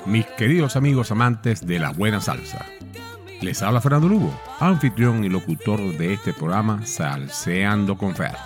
mis queridos amigos amantes de la buena salsa. Les habla Fernando Lugo, anfitrión y locutor de este programa Salseando con Fer.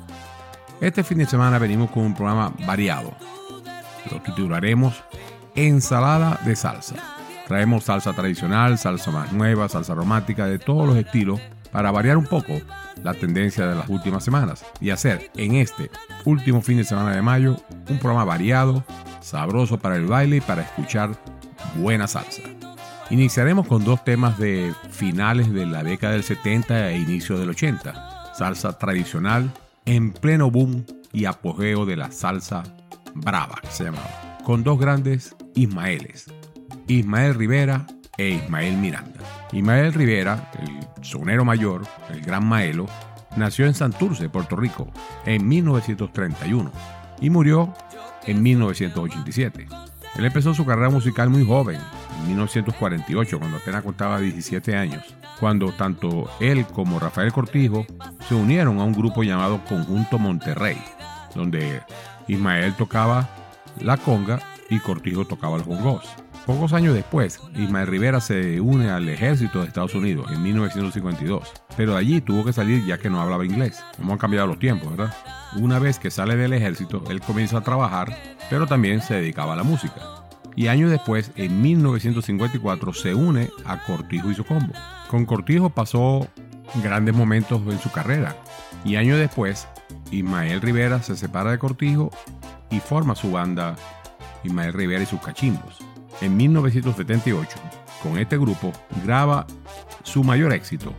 Este fin de semana venimos con un programa variado. Lo titularemos Ensalada de Salsa. Traemos salsa tradicional, salsa más nueva, salsa romántica, de todos los estilos, para variar un poco la tendencia de las últimas semanas y hacer en este último fin de semana de mayo un programa variado, sabroso para el baile y para escuchar buena salsa. Iniciaremos con dos temas de finales de la década del 70 e inicio del 80. Salsa tradicional en pleno boom y apogeo de la salsa brava, que se llamaba, con dos grandes Ismaeles, Ismael Rivera e Ismael Miranda. Ismael Rivera, el sonero mayor, el gran Maelo, nació en Santurce, Puerto Rico, en 1931 y murió en 1987. Él empezó su carrera musical muy joven, en 1948, cuando apenas contaba 17 años, cuando tanto él como Rafael Cortijo se unieron a un grupo llamado Conjunto Monterrey, donde Ismael tocaba la conga y Cortijo tocaba los bongos. Pocos años después, Ismael Rivera se une al ejército de Estados Unidos en 1952, pero de allí tuvo que salir ya que no hablaba inglés. Cómo han cambiado los tiempos, ¿verdad? Una vez que sale del ejército, él comienza a trabajar, pero también se dedicaba a la música. Y años después, en 1954, se une a Cortijo y su combo. Con Cortijo pasó grandes momentos en su carrera, y años después, Ismael Rivera se separa de Cortijo y forma su banda Ismael Rivera y sus Cachimbos. En 1978, con este grupo, graba su mayor éxito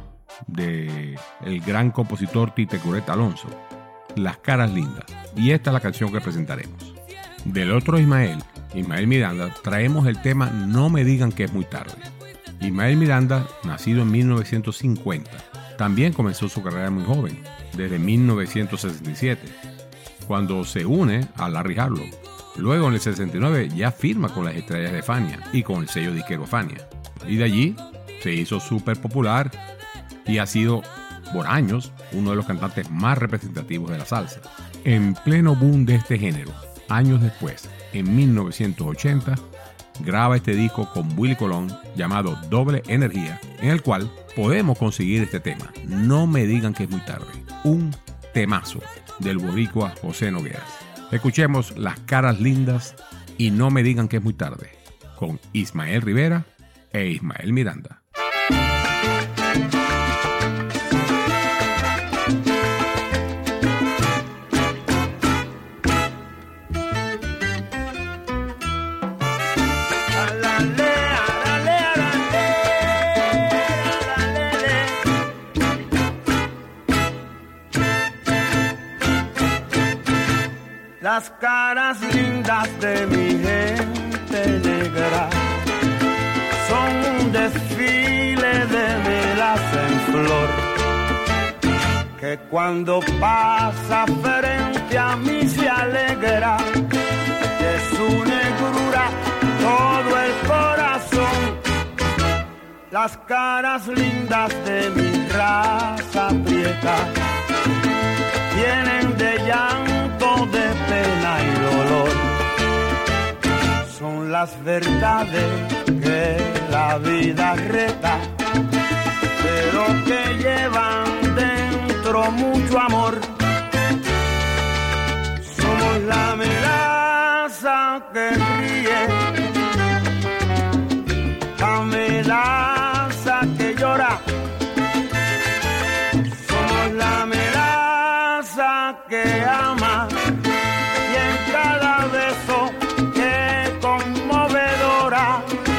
de el gran compositor Tite Curet Alonso, Las Caras Lindas, y esta es la canción que presentaremos. Del otro Ismael Miranda, traemos el tema No me digan que es muy tarde. Ismael Miranda, nacido en 1950, también comenzó su carrera muy joven, desde 1967, cuando se une a Larry Harlow. Luego, en el 69, ya firma con las estrellas de Fania y con el sello disquero Fania. Y de allí se hizo súper popular y ha sido, por años, uno de los cantantes más representativos de la salsa. En pleno boom de este género, años después, en 1980, graba este disco con Willy Colón llamado Doble Energía, en el cual podemos conseguir este tema, No me digan que es muy tarde, un temazo del boricua José Nogueras. Escuchemos Las Caras Lindas y No me digan que es muy tarde, con Ismael Rivera e Ismael Miranda. Las caras lindas de mi gente negra son un desfile de melas en flor, que cuando pasa frente a mí se alegra de su negrura todo el corazón. Las caras lindas de mi raza prieta vienen de llanto, de pena y dolor. Son las verdades que la vida reta, pero que llevan dentro mucho amor. Somos la melaza que ríe, la melaza que llora. Somos la melaza que ama, y en cada beso que conmovedora.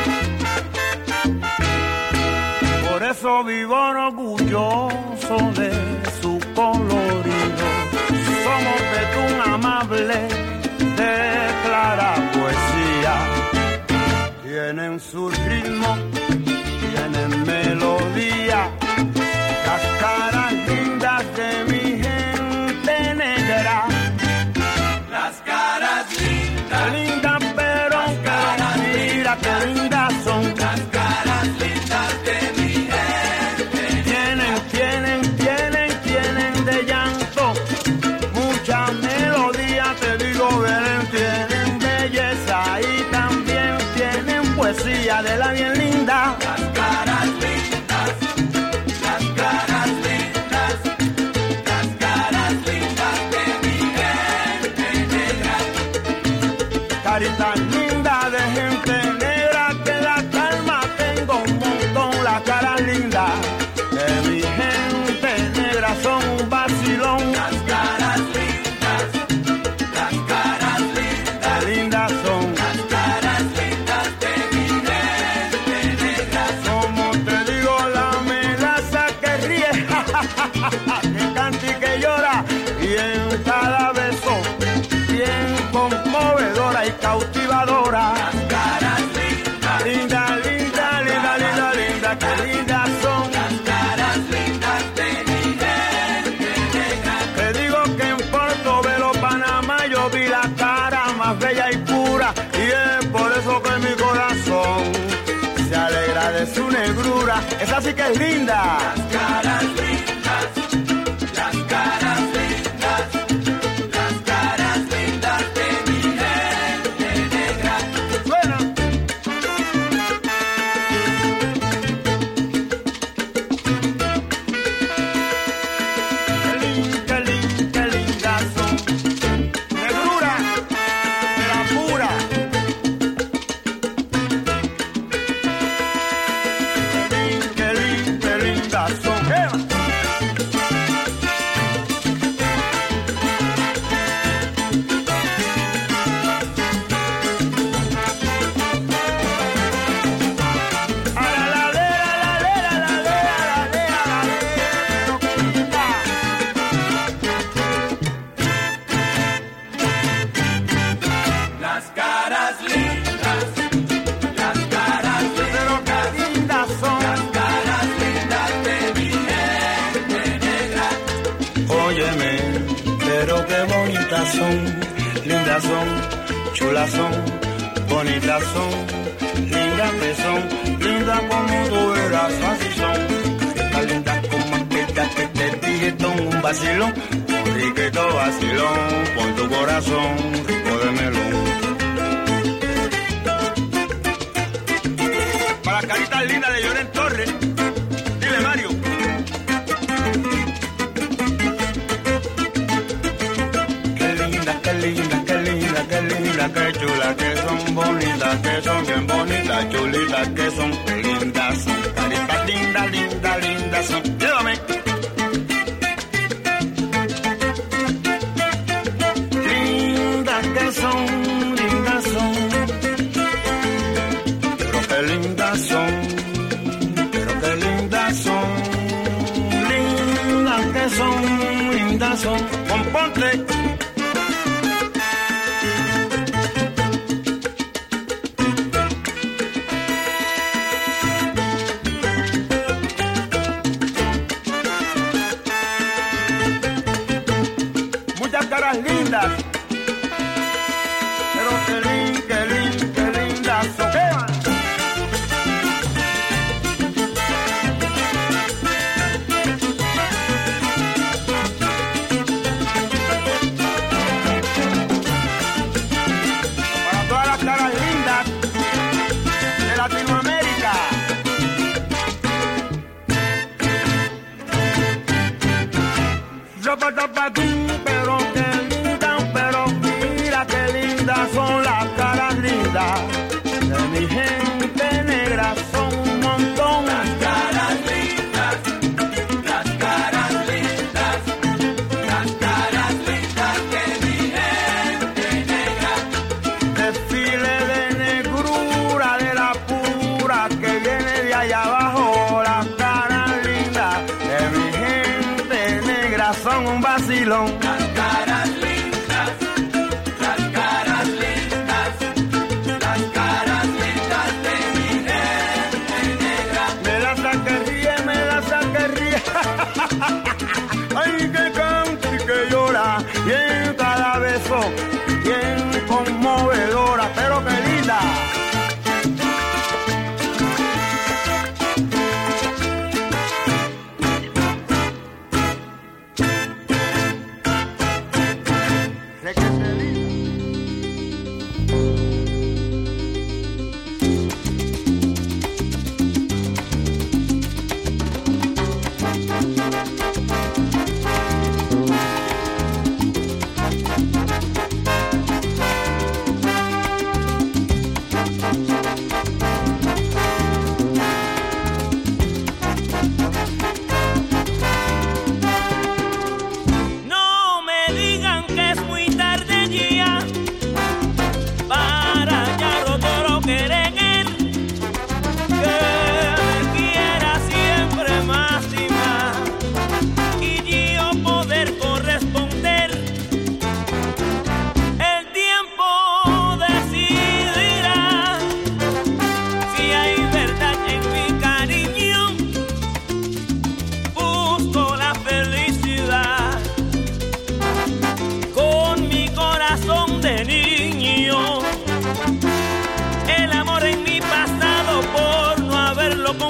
Por eso vivo orgulloso de su colorido. Somos betún amable de clara poesía. Tienen su ritmo, tienen melodía. Las caras lindas de mi gente negra. Las caras lindas, lindas pero mira que lindas son. las caras lindas de mi gente. Tienen de llanto mucha melodía, te digo, tienen belleza y también tienen más bella y pura, y es por eso que mi corazón se alegra de su negrura. Esa sí que es linda. Las caras lindas, las caras lindas, las caras lindas de mi gente negra. Suena. Qué lindas son. Negrura de la pura. Qué lindas son. Las caras lindas, las caras lindas, las caras lindas de mi gente negra. Óyeme, pero qué bonitas son, lindas son, chulas son, bonitas son, lindas que son, lindas como tú eras, así son. Estas lindas como aquellas que te dije, son un vacilón, un riquito vacilón, con tu corazón rico de melón. Para las caritas lindas de Lloren Torres, dile Mario. Qué lindas, qué lindas, qué lindas, qué lindas, qué chulas que son, bonitas que son, bien bonitas, chulitas que son, qué lindas son, caritas lindas, lindas, lindas son. Llévame. Lindas que son, lindas son. Pero qué lindas son, pero qué lindas son, lindas que son, lindas son. Componte. Muchas caras lindas, pero qué lindas son. Para todas las caras lindas de Latinoamérica. Pero qué lindas, pero mira qué lindas son las caras lindas de mi gente negra, son un montón. Las caras lindas, las caras lindas, las caras lindas de mi gente negra. Desfile de negrura de la pura que viene de allá abajo. Las caras lindas de mi gente negra son un vacilón. Las caras lindas, las caras lindas, las caras lindas de mi gente negra. Me la saque ríe, me la saque ríe. Ay, que canta y que llora. Y en cada beso, bien conmovedora, pero qué linda. Requete linda. No me digan que es muy tarde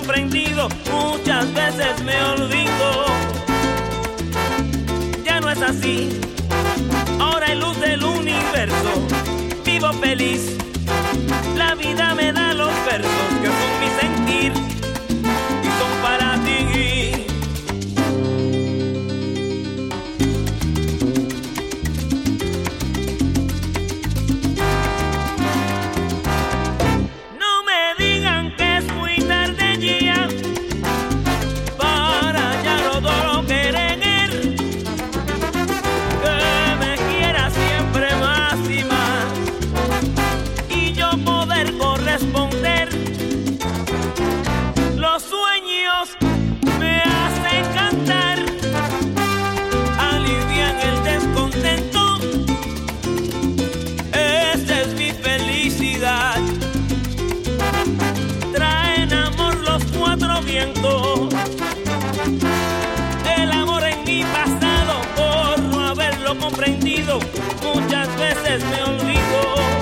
comprendido, muchas veces me olvido. Ya no es así, ahora hay luz del universo, vivo feliz. La vida me da los versos que son mi sentir y son para ti. No me digan que es muy tarde ya para ya no querer, que me quiera siempre más y más y yo poder corresponder. Los sueños me hacen cantar, alivian el descontento. Esta es mi felicidad. Traen amor los cuatro vientos. El amor en mi pasado, por no haberlo comprendido, muchas veces me olvido.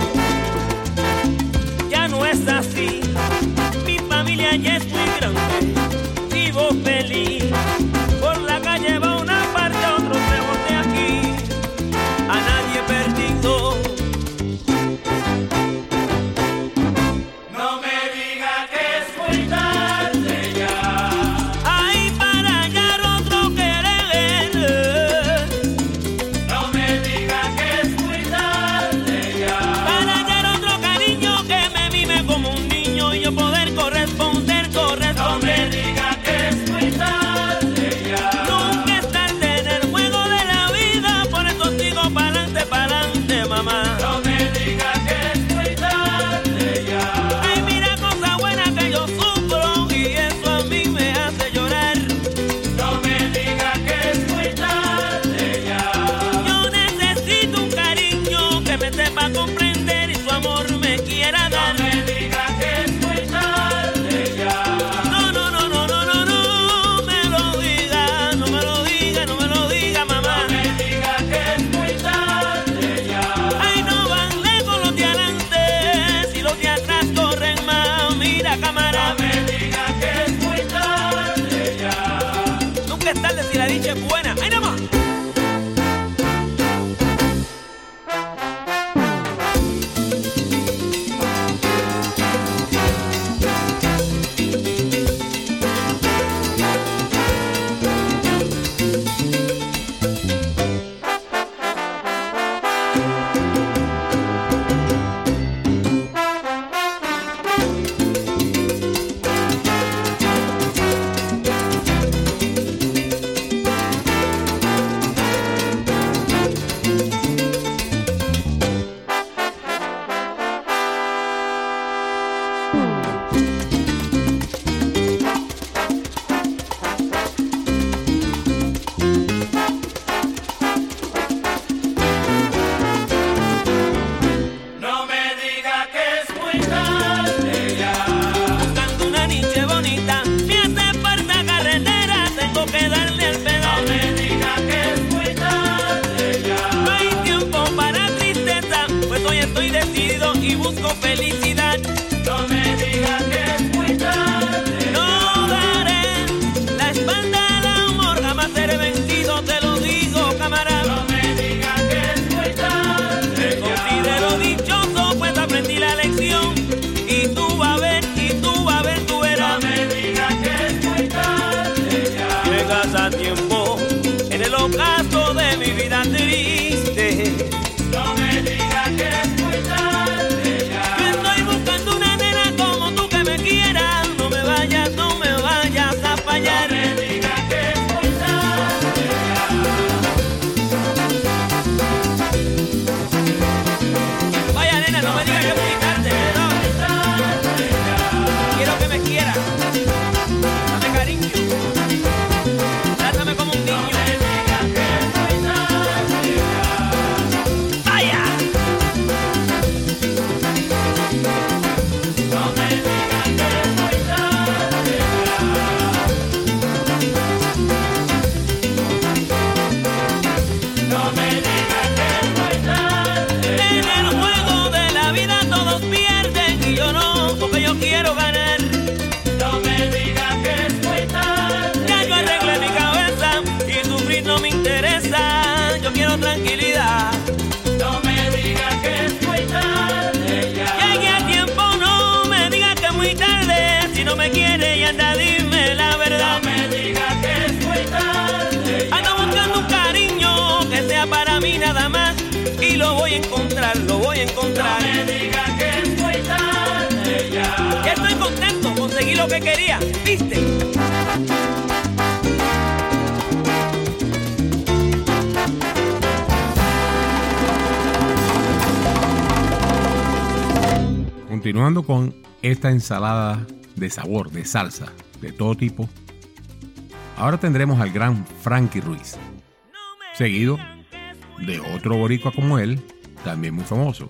Ya no es así, mi familia ya es muy grande, vivo feliz. Por la calle va una parte, otro lejos de aquí, a nadie perdido. No me diga que es muy tarde ya. Ahí para hallar otro querer. No me diga que es muy tarde ya. Para hallar otro cariño que me mime como un niño y yo poder corresponder, No me diga que es muy tarde ya. Nunca es tarde en el juego de la vida, por eso sigo pa'lante, mamá. No me diga que es muy tarde ya. Ay, mira cosa buena que yo sufro y eso a mí me hace llorar. No me diga que es muy tarde ya. Yo necesito un cariño que me sepa comprender y su amor me quiera dar. No me diga que es muy tarde ya. No, no, no, no, no, no, no me lo diga, no me lo diga, no me lo diga, mamá. No me diga que es muy tarde ya. Ay, no van lejos los de adelante, si los de atrás corren más, mira cámara. No me diga que es muy tarde ya. Nunca es tarde si la dicha es buena. ¡Ay, nada más! No me diga que es muy tarde ya. Buscando una niche bonita, me hace falta carretera, tengo que darle el No pedal. me diga que es muy tarde ya. No hay tiempo para tristeza, pues hoy estoy decidido y busco felicidad. No me diga que es muy tarde. No daré la espalda al amor, jamás seré vencido, te lo digo, camarada. No me diga que es muy tarde. Me considero dichoso, pues aprendí la lección. Y tú vas a ver, tú No verás. me diga que es muy tarde ya. Llegas a tiempo en el ocaso de mi vida triste. No me diga que es muy tarde ya. Yo estoy buscando una nena como tú que me quiera. No me vayas a fallar. No me diga que es muy tarde ya. Vaya nena, no me digas que es muy tarde, no. Quiero que me quiera. Dame cariño. Trátame como un niño. ¡Vaya! No me diga que es muy tarde ya. No me diga que es muy tarde. En el juego de la vida todos pierden y yo no, porque yo quiero ganar. No me diga y lo voy a encontrar, lo voy a encontrar. No me digas que es muy tarde ya. Ya estoy contento, conseguí lo que quería, ¿viste? Continuando con esta ensalada de sabor, de salsa, de todo tipo, ahora tendremos al gran Frankie Ruiz, seguido de otro boricua como él, también muy famoso,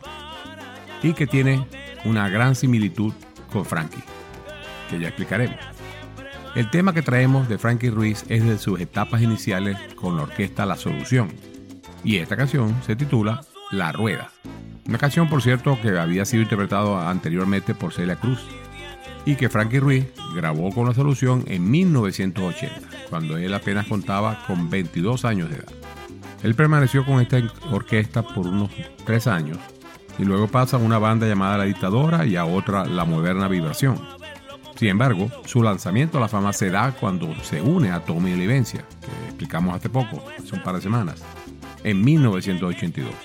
y que tiene una gran similitud con Frankie, que ya explicaremos. El tema que traemos de Frankie Ruiz es de sus etapas iniciales con la orquesta La Solución, y esta canción se titula La Rueda. Una canción, por cierto, que había sido interpretada anteriormente por Celia Cruz y que Frankie Ruiz grabó con La Solución en 1980, cuando él apenas contaba con 22 años de edad. Él permaneció con esta orquesta por unos 3 años y luego pasa a una banda llamada La Dictadora y a otra La Moderna Vibración. Sin embargo, su lanzamiento a la fama se da cuando se une a Tommy Olivencia, que explicamos hace poco, hace un par de semanas, en 1982.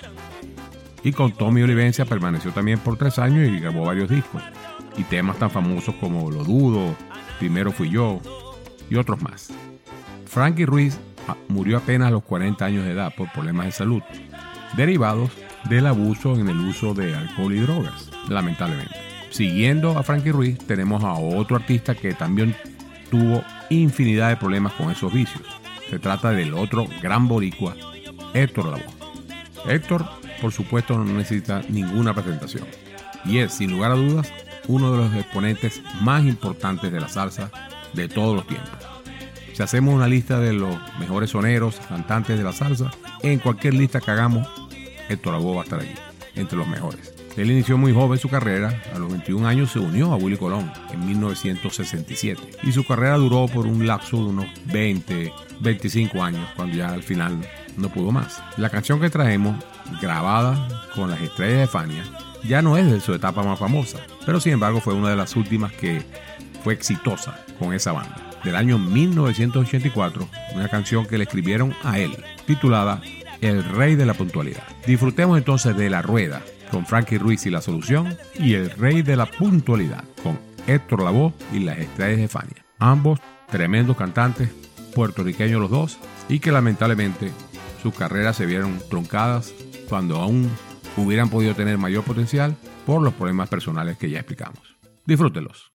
Y con Tommy Olivencia permaneció también por 3 años y grabó varios discos y temas tan famosos como Lo Dudo, Primero Fui Yo y otros más. Frankie Ruiz murió apenas a los 40 años de edad por problemas de salud derivados del abuso en el uso de alcohol y drogas, lamentablemente. Siguiendo a Frankie Ruiz tenemos a otro artista que también tuvo infinidad de problemas con esos vicios. Se trata del otro gran boricua, Héctor Lavoe. Héctor, por supuesto, no necesita ninguna presentación y es, sin lugar a dudas, uno de los exponentes más importantes de la salsa de todos los tiempos. Si hacemos una lista de los mejores soneros, cantantes de la salsa, en cualquier lista que hagamos, Héctor Lavoe va a estar allí, entre los mejores. Él inició muy joven su carrera, a los 21 años se unió a Willy Colón en 1967 y su carrera duró por un lapso de unos 25 años, cuando ya al final no pudo más. La canción que traemos, grabada con las Estrellas de Fania, ya no es de su etapa más famosa, pero sin embargo fue una de las últimas que fue exitosa con esa banda. Del año 1984, una canción que le escribieron a él, titulada El Rey de la Puntualidad. Disfrutemos entonces de La Rueda con Frankie Ruiz y La Solución y El Rey de la Puntualidad con Héctor Lavoe y las Estrellas de Fania. Ambos tremendos cantantes, puertorriqueños los dos, y que lamentablemente sus carreras se vieron truncadas cuando aún hubieran podido tener mayor potencial por los problemas personales que ya explicamos. Disfrútenlos.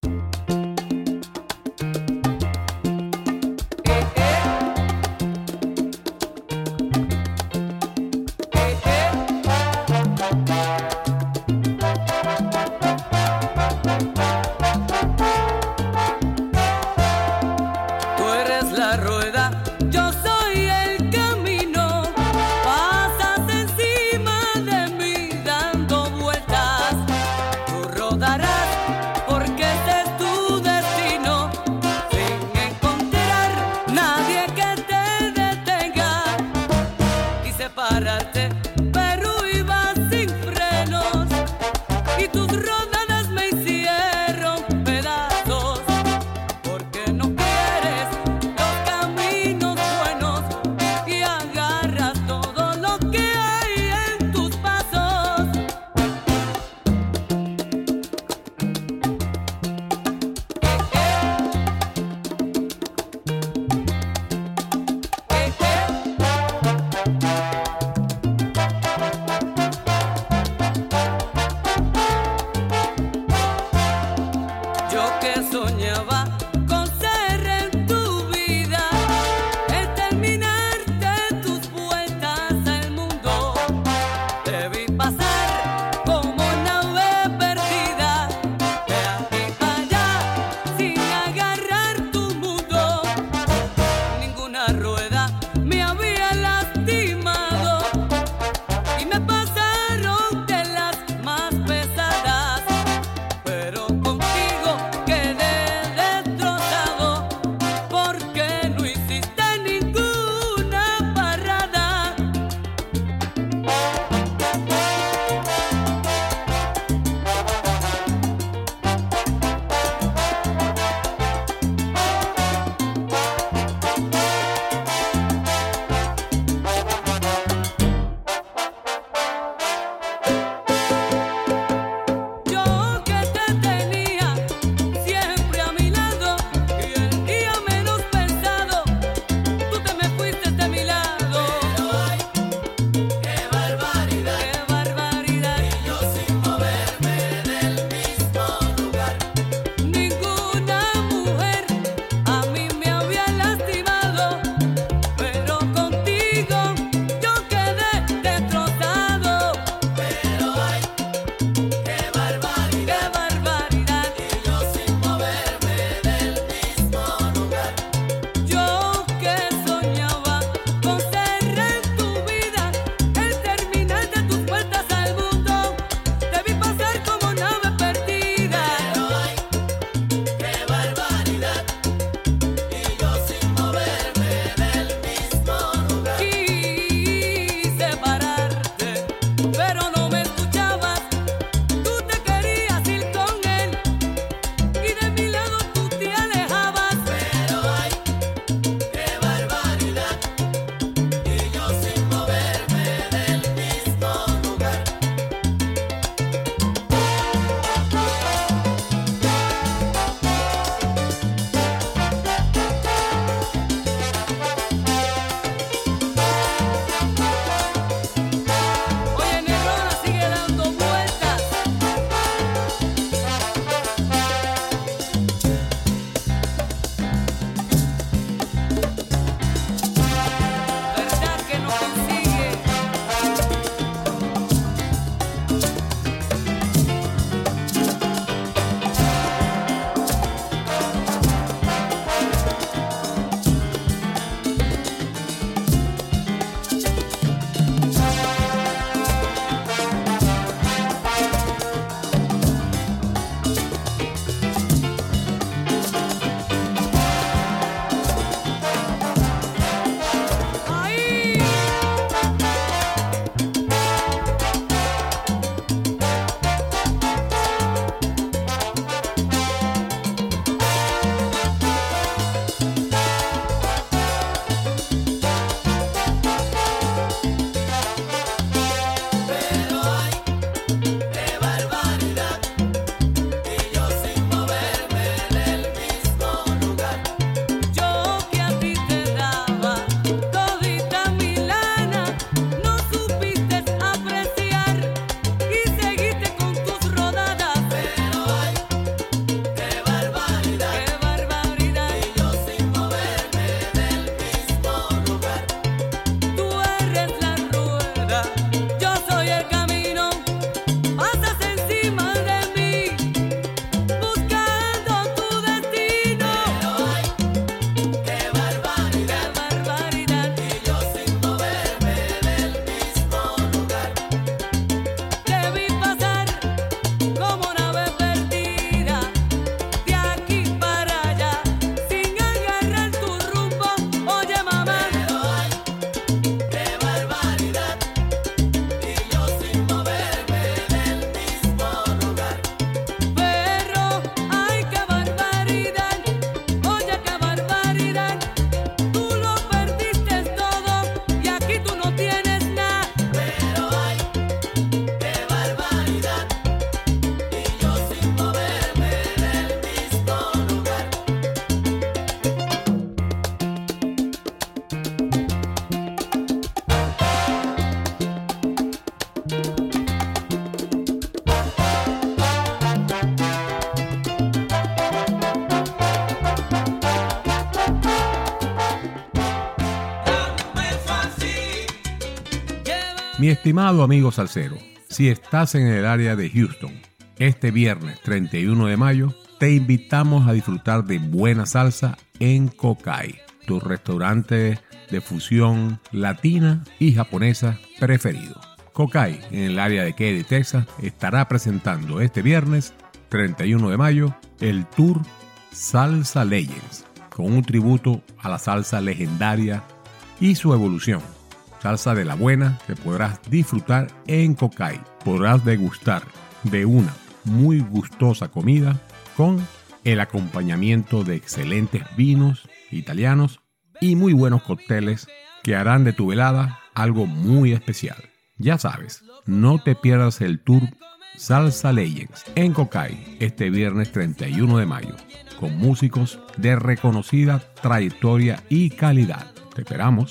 Mi estimado amigo salsero, si estás en el área de Houston, este viernes 31 de mayo, te invitamos a disfrutar de buena salsa en Kokai, tu restaurante de fusión latina y japonesa preferido. Kokai, en el área de Katy, Texas, estará presentando este viernes 31 de mayo el tour Salsa Legends, con un tributo a la salsa legendaria y su evolución. Salsa de la buena que podrás disfrutar en Kokai. Podrás degustar de una muy gustosa comida con el acompañamiento de excelentes vinos italianos y muy buenos cócteles que harán de tu velada algo muy especial. Ya sabes, no te pierdas el tour Salsa Legends en Kokai este viernes 31 de mayo, con músicos de reconocida trayectoria y calidad. Te esperamos.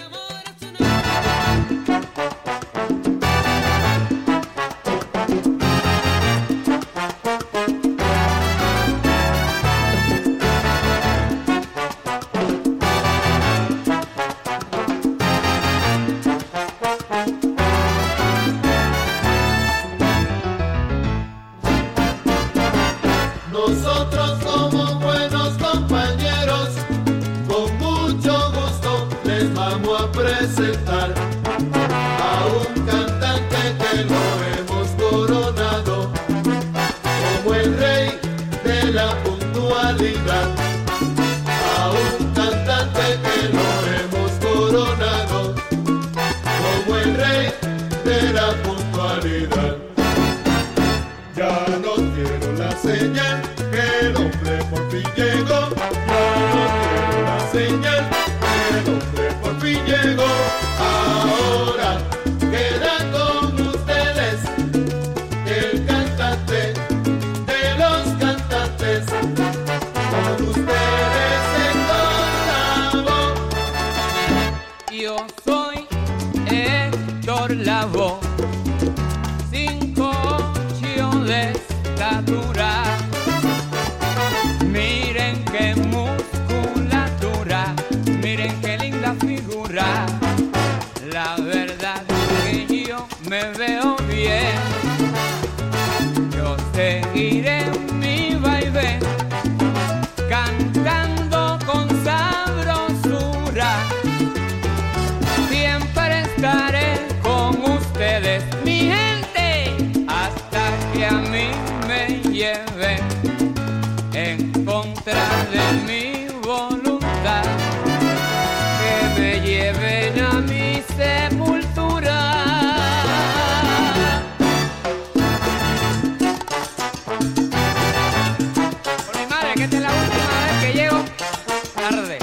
Nosotros somos buenos compañeros, con mucho gusto les vamos a presentar a un cantante que lo hemos coronado como el rey de la puntualidad. A un cantante que lo hemos coronado como el rey de la puntualidad. Ya no quiero la señal, que el hombre por fin llegó. Ya no quiero la señal, que el hombre por fin llegó. Ahora queda con ustedes el cantante de los cantantes. Con ustedes Héctor Lavoe. Yo soy Héctor Lavoe, 5'8" de estatura. Miren qué musculatura, miren qué linda figura. La verdad es que yo me veo bien. Yo seguiré mi vaivén, cantando con sabrosura. Siempre estaré con ustedes, mi gente, hasta que a mí me lleven en contra de mi voluntad, que me lleven a mi sepultura. Por mi madre, que esta es la última vez que llego tarde.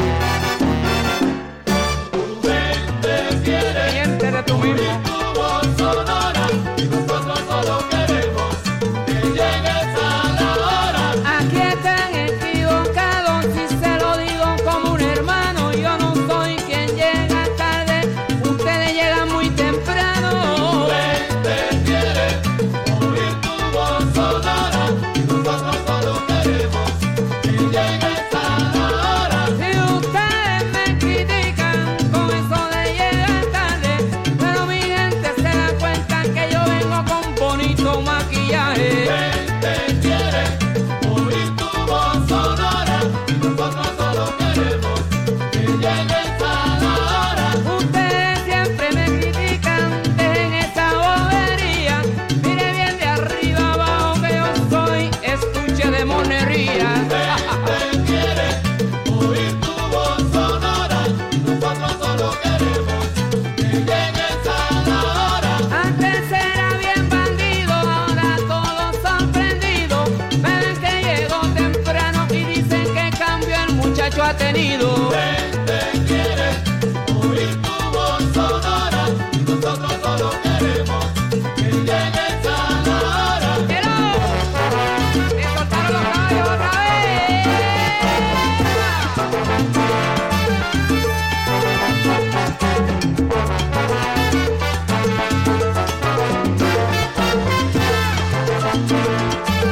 Tu gente quiere Cliente de tú mismo. oír tu voz sonora, y nosotros solo queremos que llegues a la hora. Aquí están equivocados si se lo digo como un hermano. Yo no soy quien llega tarde, ustedes llegan muy temprano. Tu gente quiere oír tu voz sonora, y nosotros solo queremos que llegues a la hora. Si ustedes me critican con eso de llegar tarde, pero mi gente se da cuenta que yo vengo con bonito maquillaje. Gente quiere oír tu voz sonora, y nosotros solo queremos que llegues a la hora. Ustedes siempre me critican, dejen esa bobería. Mire bien de arriba abajo que yo soy estuche de monería. Gente quiere oír tu voz sonora, y nosotros solo queremos que llegues a la hora. Antes era bien bandido, ahora todo sorprendido. Me ven que llegó temprano y dicen que cambio el muchacho ha tenido. Gente quiere oír tu voz sonora, y nosotros solo queremos que llegues a la hora. ¡Quiero! ¡Me soltaron los caballos otra vez!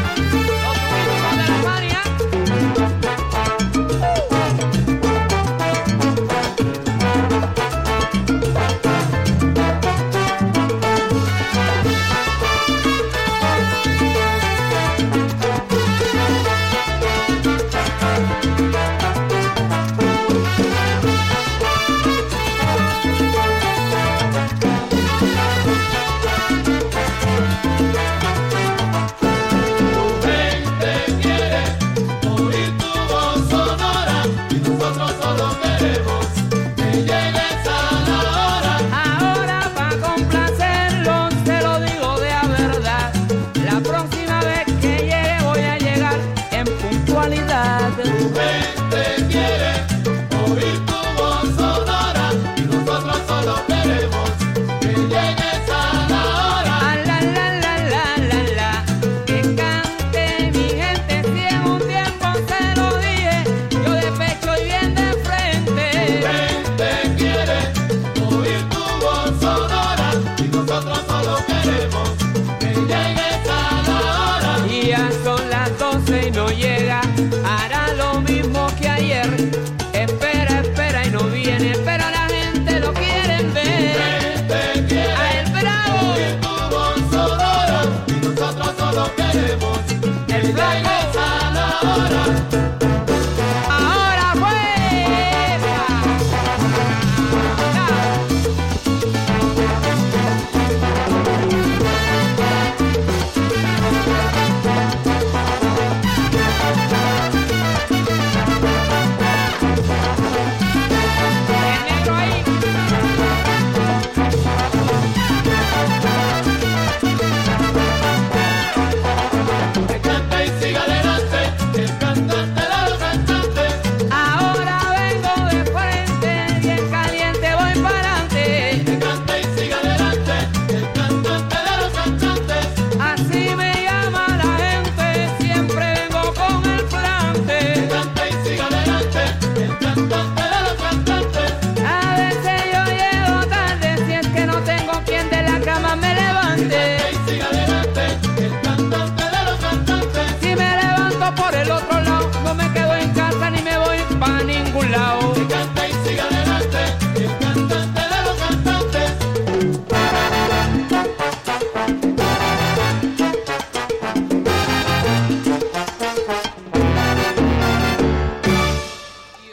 Los turísticos de la Fania.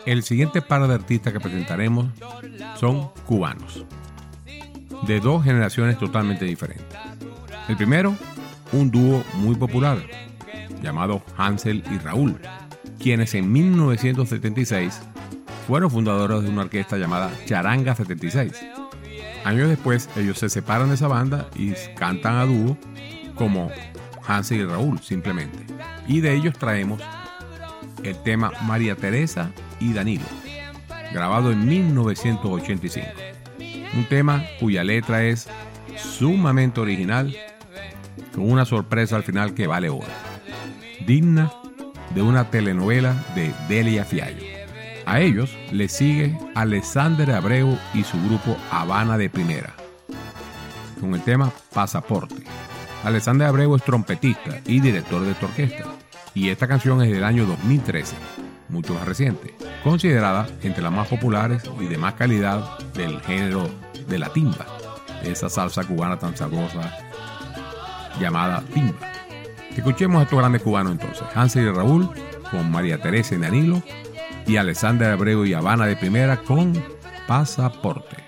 El siguiente par de artistas que presentaremos son cubanos, de dos generaciones totalmente diferentes. El primero, un dúo muy popular, llamado Hansel y Raúl, quienes en 1976 fueron fundadores de una orquesta llamada Charanga 76. Años después, ellos se separan de esa banda y cantan a dúo como Hansel y Raúl, simplemente. Y de ellos traemos el tema María Teresa y Danilo, grabado en 1985. Un tema cuya letra es sumamente original, con una sorpresa al final que vale oro, digna de una telenovela de Delia Fiallo. A ellos les sigue Alexander Abreu y su grupo Habana de Primera, con el tema Pasaporte. Alexander Abreu es trompetista y director de esta orquesta, y esta canción es del año 2013, mucho más reciente, considerada entre las más populares y de más calidad del género de la timba, esa salsa cubana tan sabrosa llamada timba. Escuchemos a estos grandes cubanos entonces, Hansel y Raúl con María Teresa y Danilo, y Alexander Abreu y Habana de Primera con Pasaporte.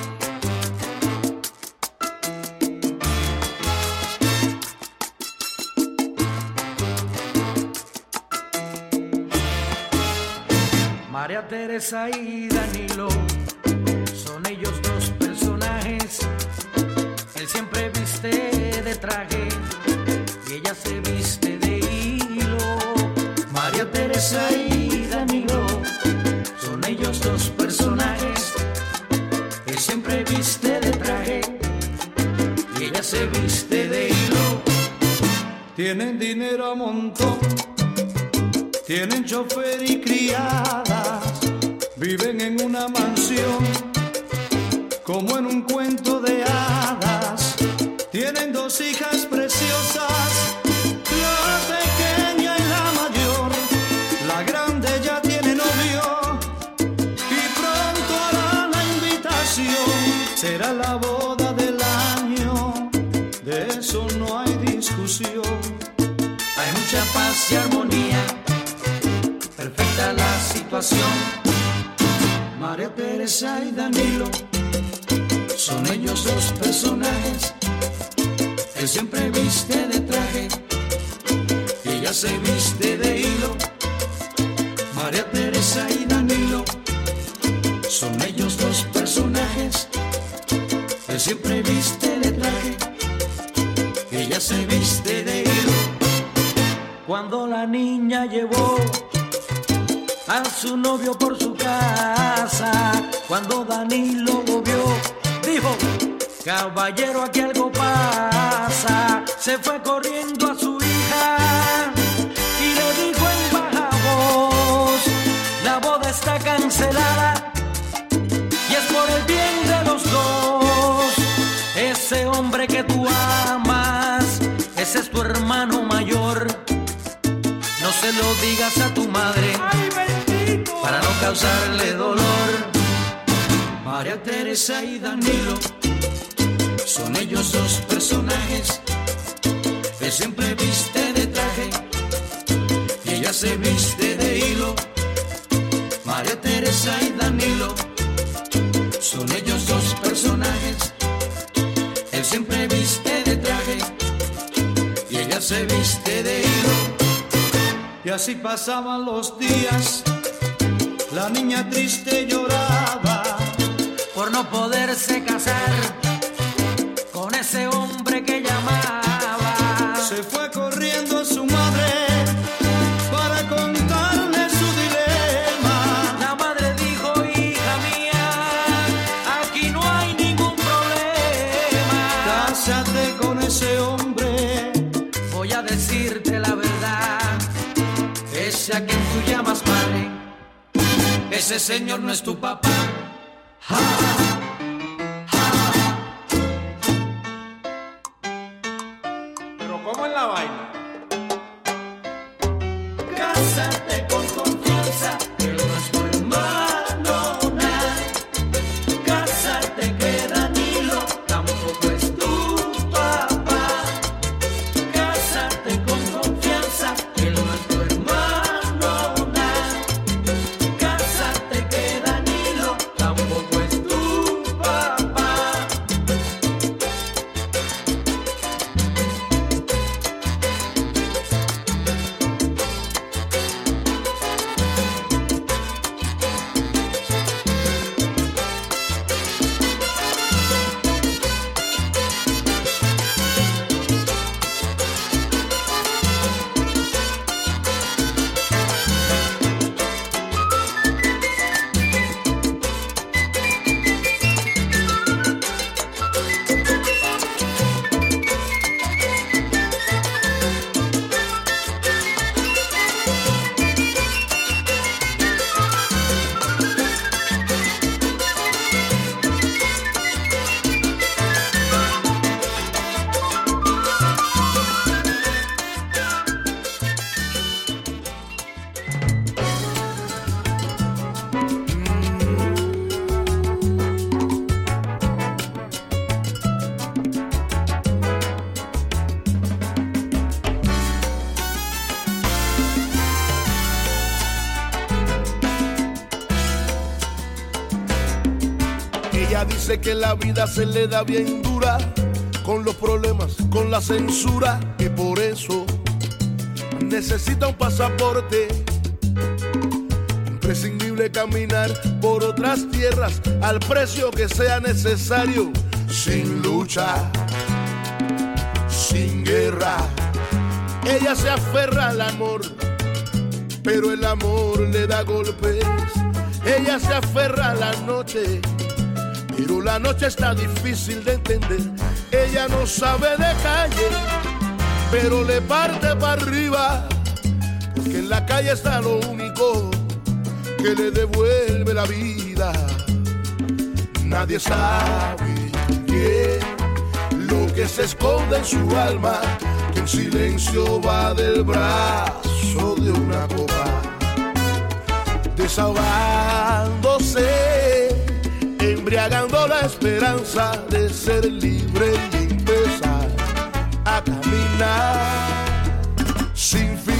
María Teresa y Danilo son ellos dos personajes. Él siempre viste de traje y ella se viste de hilo. María Teresa y Danilo son ellos dos personajes. Él siempre viste de traje y ella se viste de hilo. Tienen dinero a montón, tienen chofer y criadas, viven en una mansión como en un cuento de hadas. Tienen dos hijas preciosas, la pequeña y la mayor. La grande ya tiene novio y pronto hará la invitación. Será la boda del año, de eso no hay discusión. Hay mucha paz y armonía, perfecta la situación. María Teresa y Danilo son ellos dos personajes. Él siempre viste de traje y ella se viste de hilo. María Teresa y Danilo son ellos dos personajes. Él siempre viste de traje y ella se viste de hilo. Cuando la niña llevó a su novio por su casa, cuando Danilo lo vio, dijo: caballero, aquí algo pasa. Se fue corriendo a su hija y le dijo en baja voz: la boda está cancelada y es por el bien de los dos. Ese hombre que tú amas, ese es tu hermano mayor. No se lo digas a tu madre, para no causarle dolor. María Teresa y Danilo son ellos dos personajes. Él siempre viste de traje y ella se viste de hilo. María Teresa y Danilo son ellos dos personajes. Él siempre viste de traje y ella se viste de hilo. Y así pasaban los días, la niña triste lloraba por no poderse casar con ese hombre que llamaba. Se fue corriendo a su madre para contarle su dilema. La madre dijo: hija mía, aquí no hay ningún problema. Cásate con ese hombre, voy a decirte la verdad. Ese a quien tú llamas padre, ese señor no es tu papá. Ja, ja. Pero ¿cómo es la vaina? Cásate con confianza, que no es tu hermano nada. Cásate que Danilo tampoco es tu papá. Cásate con confianza, que no es tu hermano nada. Cásate dice que la vida se le da bien dura, con los problemas, con la censura, y por eso necesita un pasaporte. Imprescindible caminar por otras tierras al precio que sea necesario, sin lucha, sin guerra. Ella se aferra al amor, pero el amor le da golpes. Ella se aferra a la noche, pero la noche está difícil de entender. Ella no sabe de calle, pero le parte para arriba, porque en la calle está lo único que le devuelve la vida. Nadie sabe bien lo que se esconde en su alma, que en silencio va del brazo de una copa, desahogándose, embriagando la esperanza de ser libre y empezar a caminar sin fin.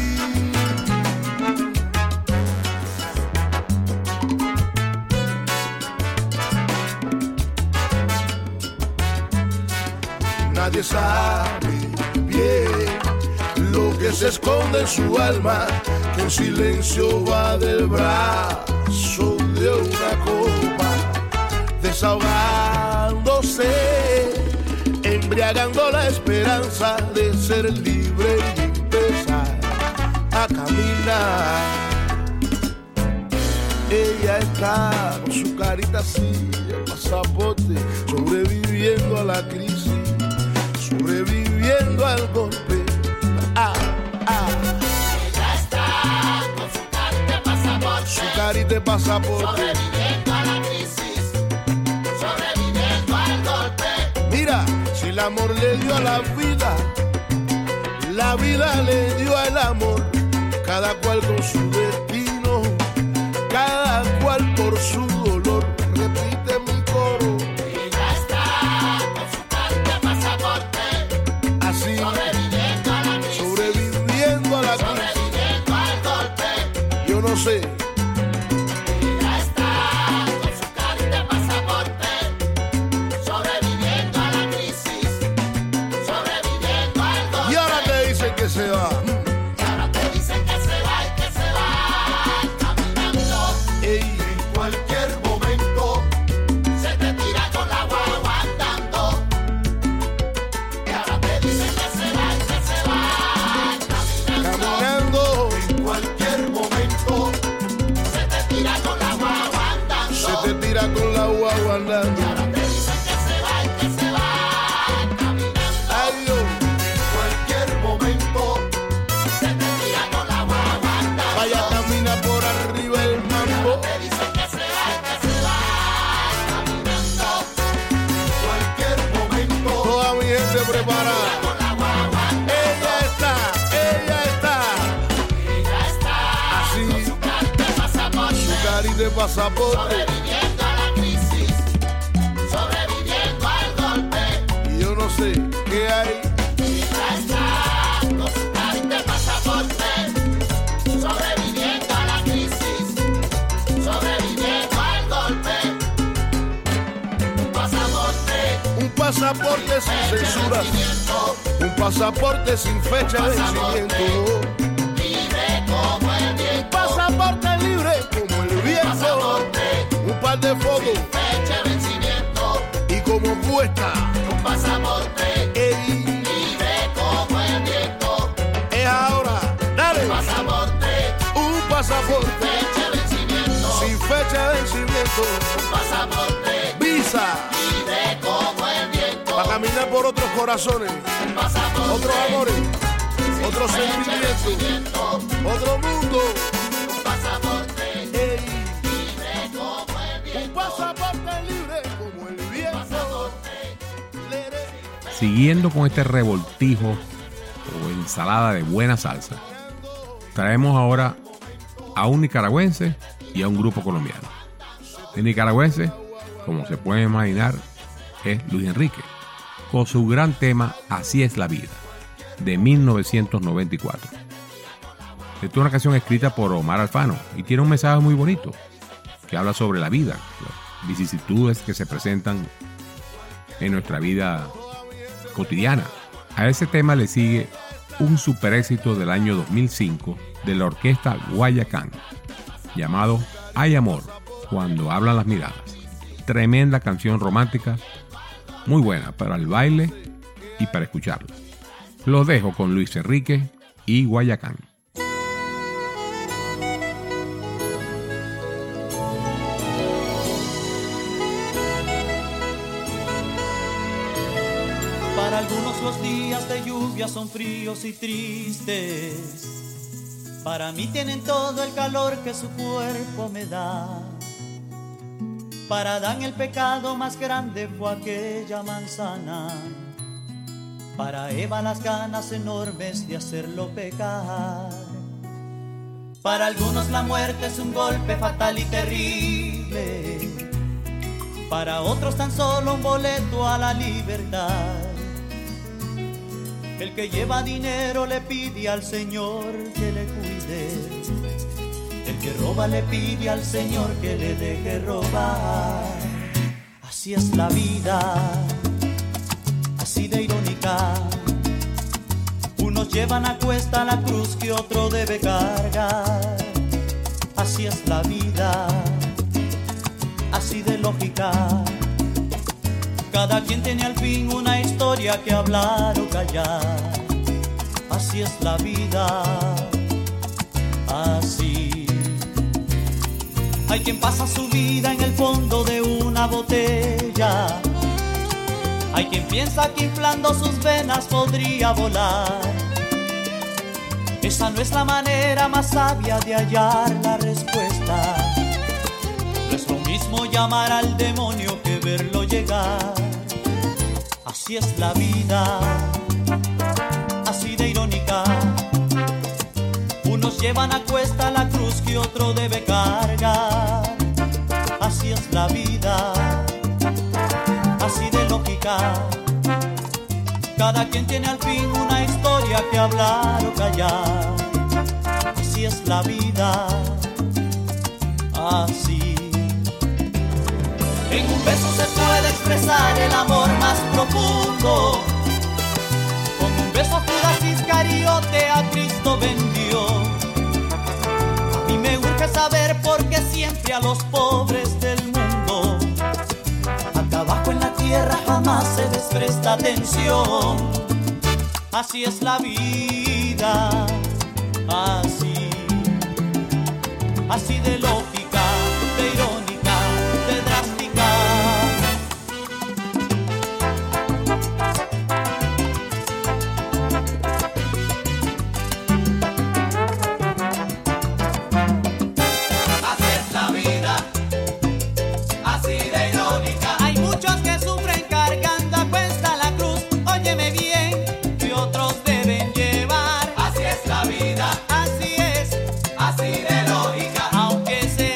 Nadie sabe bien lo que se esconde en su alma, que en silencio va del brazo de una copa, desahogándose, embriagando la esperanza de ser libre y empezar a caminar. Ella está con su carita así, el pasaporte, sobreviviendo a la crisis, sobreviviendo al golpe. Ella está con su carita de pasaporte, su carita de pasaporte, sobreviviendo a la crisis, sobreviviendo al golpe. Mira, si el amor le dio a la vida le dio al amor. Cada cual con su destino, cada cual por su dolor. Repite mi coro. Ella está con su carita de pasaporte, Así, sobreviviendo a la crisis, sobreviviendo a la crisis. sobreviviendo al golpe. Yo no sé, Ella está con su carita de pasaporte, sobreviviendo a la crisis, sobreviviendo al golpe. y ahora te dicen que se va. Y ahora te dicen que se va y que se va caminando. Ey, En cualquier momento se te tira con la guagua andando. Y ahora te dicen que se va y que se va caminando. caminando, En cualquier momento se te tira con la guagua andando. se te tira con la guagua andando. Y ahora te dicen que se va y que se va caminando. Ay, Dios, En cualquier momento se te tira con la guagua andando. vaya, camina por arriba el mambo. Te dicen que se va y que se va caminando. En cualquier momento Toda mi gente preparada. con la guagua andando. Ella está Ella está así, con su carta de pasaporte, su carita de pasaporte. sobreviviendo a la crisis, sobreviviendo al golpe. Y yo no sé qué hay. Ella está con su carta de pasaporte, sobreviviendo a la crisis, sobreviviendo al golpe. Un pasaporte sin censura, Vencimiento, un pasaporte sin fecha de vencimiento, libre como el un viento. pasaporte libre como el viento, Pasaporte, un par de fotos fecha de vencimiento. y como cuesta. Un pasaporte, Ey, libre como el viento. es ahora, dale, Pasaporte, un pasaporte fecha de vencimiento. sin fecha de vencimiento, Un pasaporte, visa libre como el viento. para caminar por otros corazones, Un pasaporte, otros amores, otros fecha de sentimientos, vencimiento. otro mundo. Un pasaporte, Ey, libre como el un viento. pasaporte libre como el viento. Lere. Siguiendo con este revoltijo o ensalada de buena salsa, traemos ahora a un nicaragüense y a un grupo colombiano. El nicaragüense, como se puede imaginar, es Luis Enrique, con su gran tema Así es la vida, de 1994. Esta es una canción escrita por Omar Alfano y tiene un mensaje muy bonito que habla sobre la vida, vicisitudes que se presentan en nuestra vida cotidiana. A ese tema le sigue un super éxito del año 2005 de la orquesta Guayacán, llamado Hay Amor, cuando hablan las miradas. Tremenda canción romántica, muy buena para el baile y para escucharla. Los dejo con Luis Enrique y Guayacán. Para algunos los días de lluvia son fríos y tristes. Para mí tienen todo el calor que su cuerpo me da. Para Adán el pecado más grande fue aquella manzana. Para Eva las ganas enormes de hacerlo pecar. Para algunos la muerte es un golpe fatal y terrible. Para otros tan solo un boleto a la libertad. El que lleva dinero le pide al Señor que le cuide. El que roba le pide al Señor que le deje robar. Así es la vida, así de irónica. Unos llevan a cuesta la cruz que otro debe cargar. Así es la vida, así de lógica. Cada quien tiene al fin una historia que hablar o callar. Así es la vida, así. Hay quien pasa su vida en el fondo de una botella. Hay quien piensa que inflando sus venas podría volar. Esa no es la manera más sabia de hallar la respuesta. No es lo mismo llamar al demonio que verlo llegar. Así es la vida, así de irónica. Unos llevan a cuesta la cruz que otro debe cargar. Así es la vida, así de lógica. Cada quien tiene al fin una historia que hablar o callar. Así es la vida, así. En un beso se puede expresar el amor más profundo. Con un beso Judas Iscariote a Cristo vendió. A mí me urge saber por qué siempre a los pobres del mundo acá abajo en la tierra jamás se les presta atención. Así es la vida, así, así de lógica, de irónica, de drástica. Así de lógica, aunque sea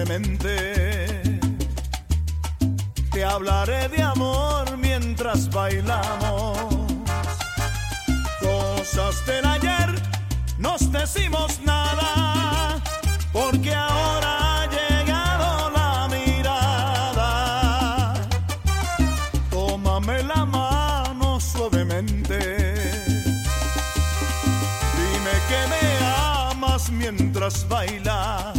suavemente. Te hablaré de amor mientras bailamos. Cosas del ayer nos decimos nada, porque ahora ha llegado la mirada. Tómame la mano suavemente. Dime que me amas mientras bailas.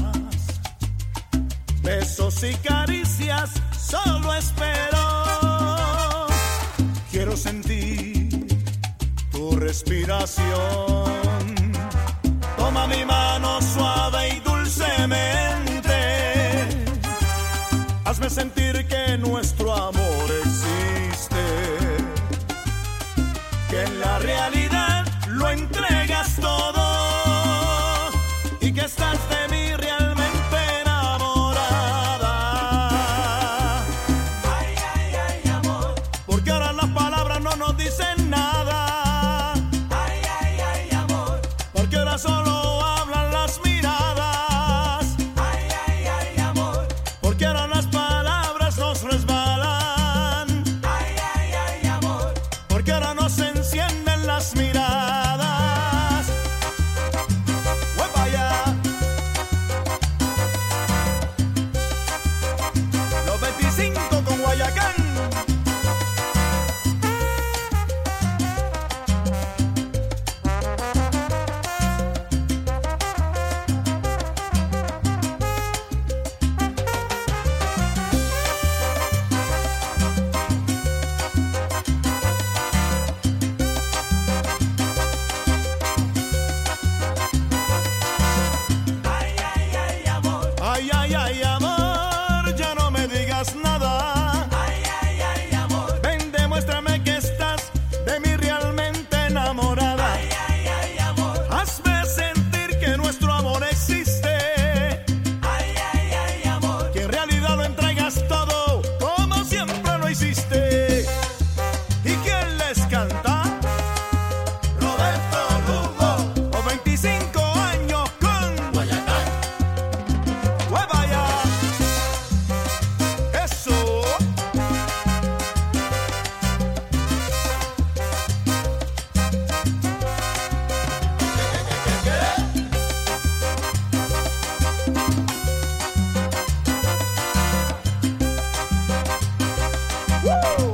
Besos y caricias solo espero. Quiero sentir tu respiración. Toma mi mano suave y dulcemente. Hazme sentir que nuestro amor existe, que en la realidad lo entregas todo y que estás de mí realmente enamorada. Ay, ay, ay, amor. Porque ahora las palabras no nos dicen nada. Ay, ay, ay, amor. Porque ahora solo hablan las miradas. Ay, ay, ay, amor. Porque ahora las palabras nos resbalan. Ay, ay, ay, amor. Porque ahora nos encienden las miradas. ¡Huepa ya! Los 25 con Guayacán. Ay, ay, ay, amor. Ay, ay, ay, amor. Ya no me digas nada. Ay, ay, ay, amor. Ven, demuéstrame que estás de mí realmente enamorada. Ay, ay, ay, amor. Hazme sentir que nuestro amor existe. Ay, ay, ay, amor. Que en realidad lo entregas todo como siempre lo hiciste. ¿Y quién les canta? Roberto Lugo. Los 25 años con Guayacán. ¡Hueva ya! ¡Eso! ¡Woo!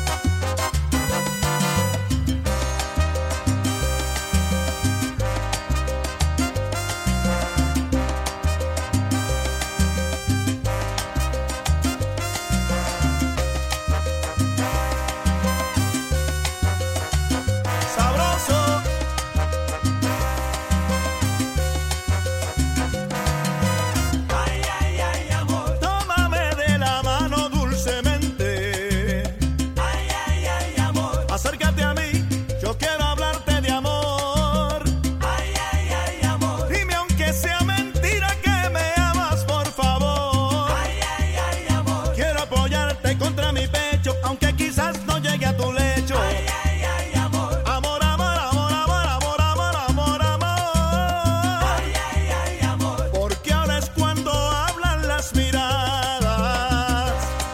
Sabroso. Ay, ay, ay, amor. Tómame de la mano dulcemente. Ay, ay, ay, amor. Acércate a mí, yo quiero hablarte de amor. Ay, ay, ay, amor. Dime aunque sea mentira que me amas, por favor. Ay, ay, ay, amor. Quiero apoyarte contra mi pecho, aunque quizás no llegue a tu lecho. Ay, ay, ay, amor. Amor, amor, amor, amor, amor, amor, amor, amor. Ay, ay, ay, amor. Porque ahora es cuando hablan las miradas.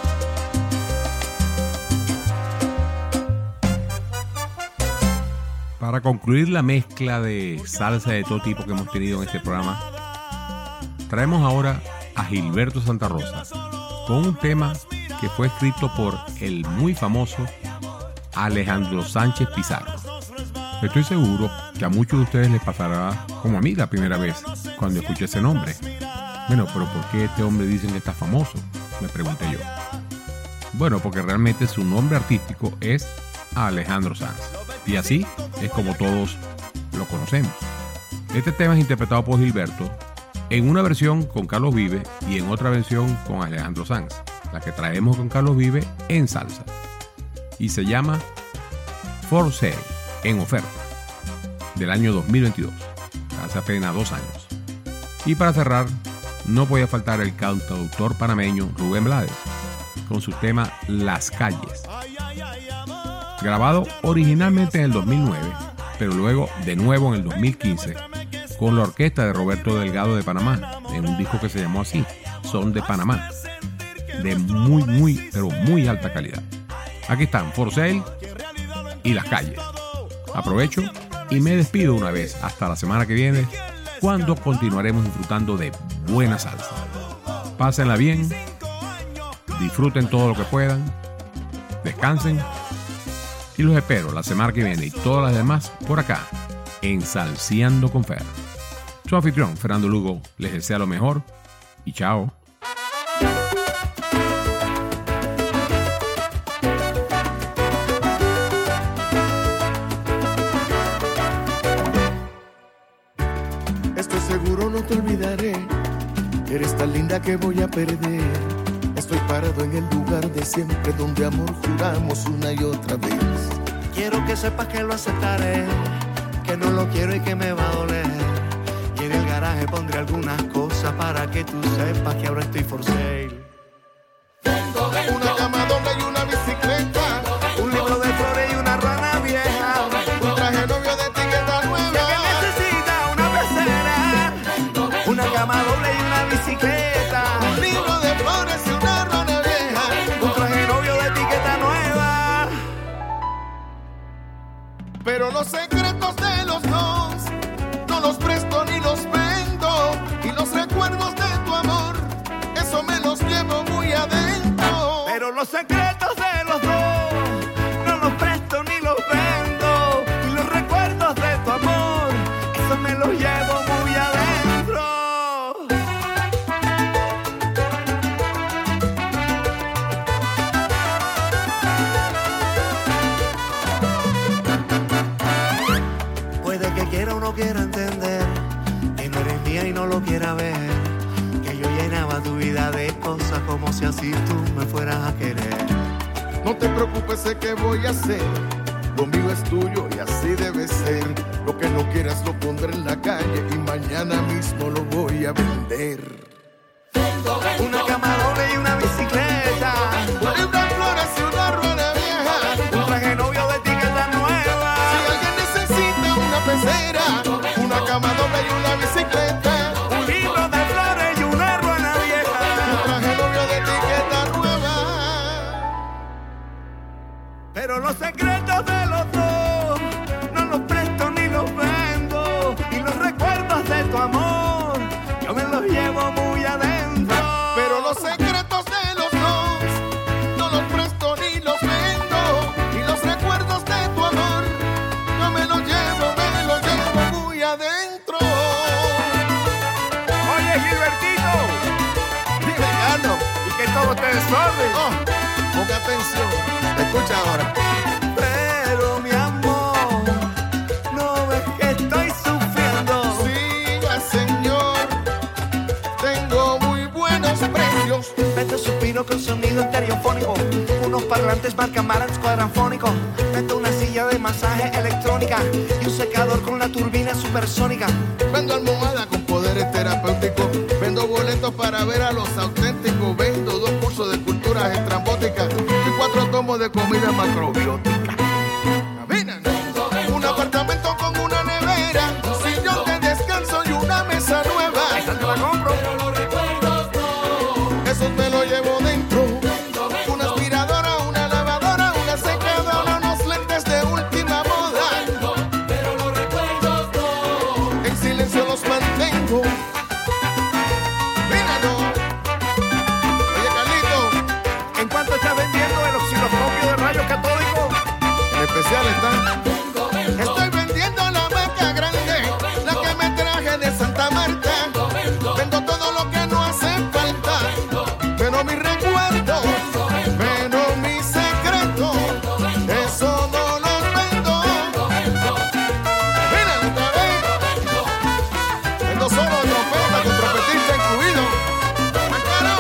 Para concluir la mezcla de salsa de todo tipo que hemos tenido en este programa, traemos ahora a Gilberto Santa Rosa con un tema que fue escrito por el muy famoso Alejandro Sánchez Pizarro. Estoy seguro que a muchos de ustedes les pasará como a mí la primera vez cuando escuché ese nombre. Bueno, pero ¿por qué este hombre dicen que está famoso?, me pregunté yo. Bueno, porque realmente su nombre artístico es Alejandro Sanz, y así es como todos lo conocemos. Este tema es interpretado por Gilberto en una versión con Carlos Vives y en otra versión con Alejandro Sanz, la que traemos con Carlos Vives en salsa, y se llama For Sale, en oferta, del año 2022, hace apenas 2 años. Y para cerrar, no podía faltar el cantautor panameño Rubén Blades, con su tema Las Calles, grabado originalmente en el 2009, pero luego de nuevo en el 2015, con la orquesta de Roberto Delgado de Panamá, en un disco que se llamó así, son de Panamá, de muy alta calidad. Aquí están For Sale y Las Calles. Aprovecho y me despido una vez hasta la semana que viene, cuando continuaremos disfrutando de buena salsa. Pásenla bien, disfruten todo lo que puedan, descansen y los espero la semana que viene y todas las demás por acá en Salseando con Fer. Su anfitrión Fernando Lugo les desea lo mejor y chao. Estoy seguro, no te olvidaré. Eres tan linda que voy a perder. Estoy parado en el lugar de siempre, donde amor juramos una y otra vez. Quiero que sepas que lo aceptaré, que no lo quiero y que me va a doler. Y en el garaje pondré algunas cosas para que tú sepas que ahora estoy for sale. Una cama doble y una bicicleta, Un libro de flores y una rana vieja. un traje novio de etiqueta nueva. Que necesita una pecera, una cama doble y una bicicleta. Un libro de flores y una rana vieja. Un traje novio de etiqueta nueva. Pero los secretos de los dos no los presto ni los vendo. Y los recuerdos de tu amor, eso me los llevo muy adentro. Pero los secretos de los dos no los presto ni los vendo. Y los recuerdos de tu amor, eso me los llevo muy adentro. Puede que quiera o no quiera entender que no eres mía y no lo quiera ver. Que yo llenaba tu vida de cosas como si así tú me fueras a querer. No te preocupes, sé que voy a hacer. Lo mío es tuyo y así debe ser. Lo que no quieras lo pondré en la calle y mañana mismo lo voy a vender. Una cama doble y una bicicleta. Un libro de flores y una rueda vieja. Un traje novio de etiqueta nueva. Si alguien necesita una pecera, una cama doble y una bicicleta. Un libro de flores y una ruana Un vieja. traje novio de etiqueta nueva. Pero los secretos de los dos no los presto ni los vendo. Y los recuerdos de tu amor yo me los llevo muy adentro. Pero los secretos de los dos no los presto ni los vendo. Y los recuerdos de tu amor yo me los llevo muy adentro. Oye, Gilbertito, Dime, Carlos. y que todo te desorden. Oh, ponga atención. Escucha ahora. Pero mi amor, no ves que estoy sufriendo. Siga, señor. Tengo muy buenos precios. Vete suspiro con sonido estereofónico, unos parlantes marca Marantz cuadranfónico. Vete una silla de masaje electrónica y un secador con la turbina supersónica. Vendo almohada con poderes terapéuticos. Vendo boletos para ver a los auténticos. Vendo 2 cursos de culturas estrambóticas y 4 tomos de comida macrobiótica. Camina, ¿no? Un apartamento con una nevera, un sillón de descanso y una mesa nueva. Esa te la compro. Eso me lo llevo dentro. Una aspiradora, una lavadora, una secadora, unos lentes de última moda. En silencio los mantengo. Míralo. Oye, Carlito, ¿En cuánto está vendiendo el osciloscopio de rayos catódicos? el especial está. Estoy vendiendo la marca grande, la que me traje de Santa Marta. Vendo todo lo que no hace falta, pero mi recuerdo, pero mi secreto, eso no lo vendo. Míralo otra vez. Vendo solo trompeta con trompetista incluido. ¡Macaro!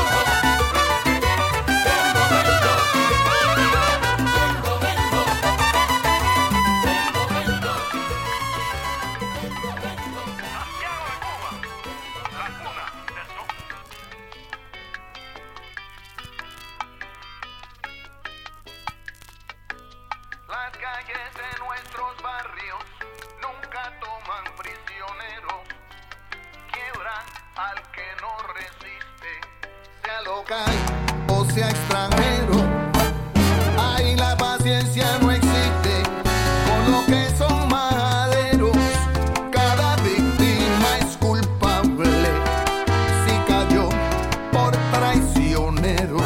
Las calles de nuestros barrios nunca toman prisioneros, quiebran al que no resiste, local o sea extranjero, ahí la paciencia no existe con lo que son majaderos. Cada víctima es culpable si cayó por traicionero.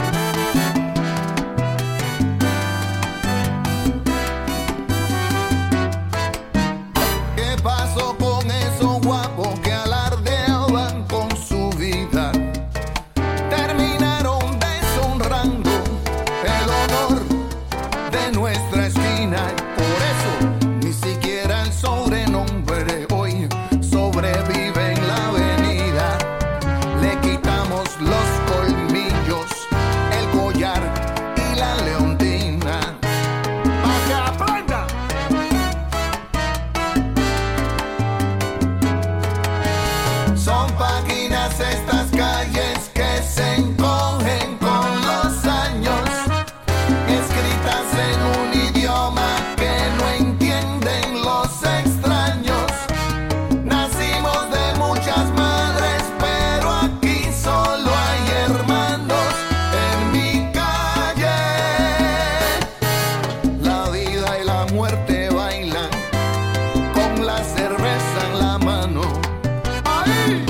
¿Qué pasó con esos guapos que alardeaban con su vida? Terminaron deshonrando el honor de nuestra esquina. Por eso ni siquiera el sobrenombre hoy sobrevive en la avenida. Le quitamos los colmillos, el collar y la leontina. ¡Pa' que aprenda! Son páginas estas calles que se encogen con los años, escritas en un idioma que no entienden los extraños. Nacimos de muchas madres, pero aquí solo hay hermanos en mi calle. La vida y la muerte bailan con la cerveza en la mano. ¡Ahí!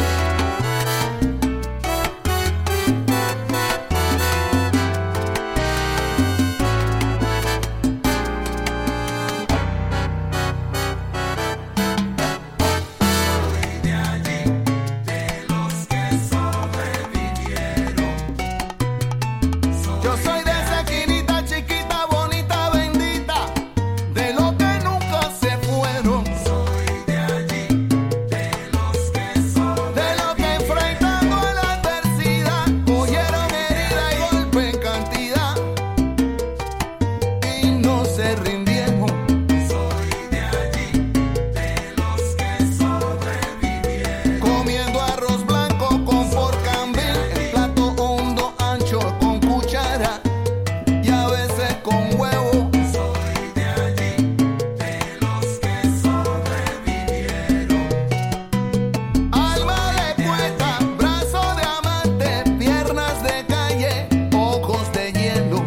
Yo soy de esa esquinita chiquita, bonita, bendita, de los que nunca se fueron. Soy de allí, de los que sobreviven, de los que enfrentando la adversidad cogieron herida y golpe en cantidad y no se rindieron. Soy de allí, de los que sobrevivieron, comiendo arroz blanco con porcambín, el plato hondo, ancho, con cuchara y a veces con huevo. Soy de allí, de los que sobrevivieron. Alma de poeta, brazo de amante, piernas de calle, ojos de hielo.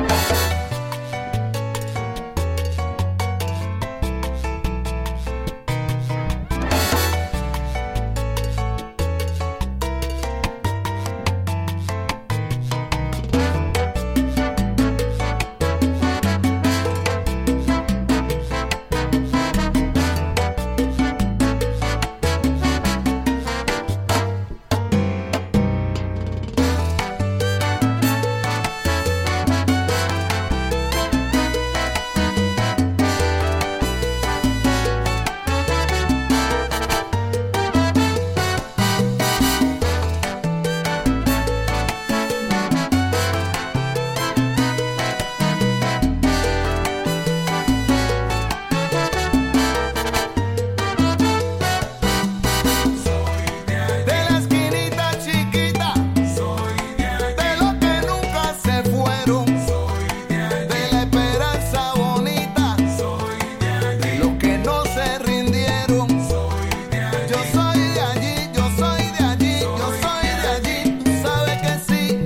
De la esquinita chiquita, de los que nunca se fueron, de la esperanza bonita, de los que no se rindieron. Yo soy de allí, yo soy de allí, yo soy de allí, tú sabes que sí.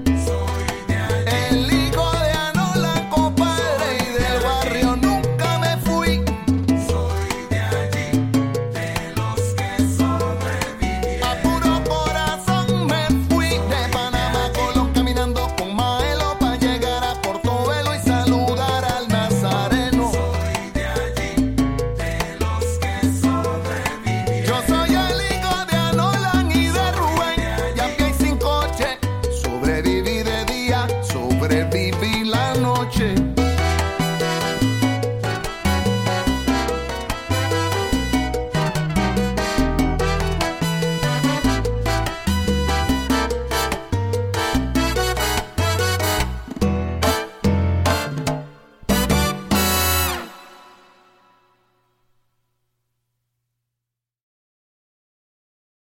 El hijo de Anola, compadre, y del barrio nunca me fui. A puro corazón me fui de Panamá, Colón, caminando con Maelo para llegar a Portobelo y saludar al Nazareno. Yo soy el hijo de Anolan y de Rubén, y aunque hay sin coche, sobreviví de día, sobreviví